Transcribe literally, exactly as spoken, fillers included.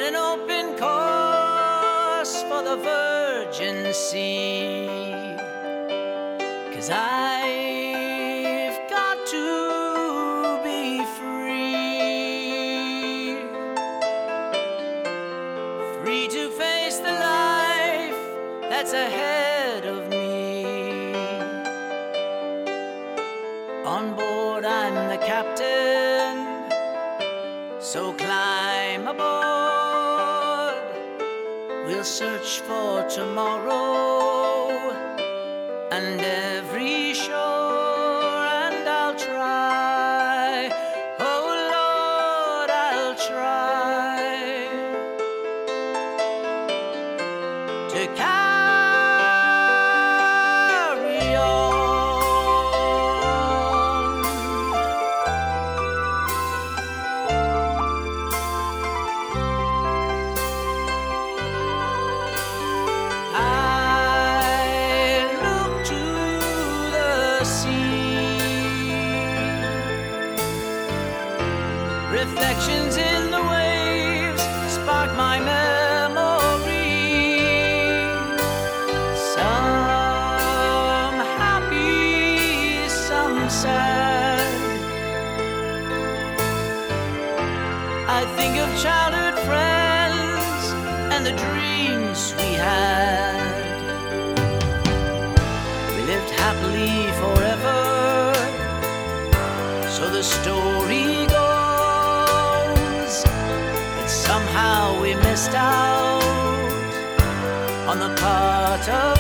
an open course for the virgin sea, 'cause I've got to be free, free to face the life that's ahead of me. On board I'm the captain, so climb aboard. We'll search for tomorrow and every shore, and I'll try, oh Lord, I'll try to carry on. Reflections in the waves spark my memory, some happy, some sad. I think of childhood friends and the dreams we had. We lived happily forever, so the story goes. Somehow we missed out on the part of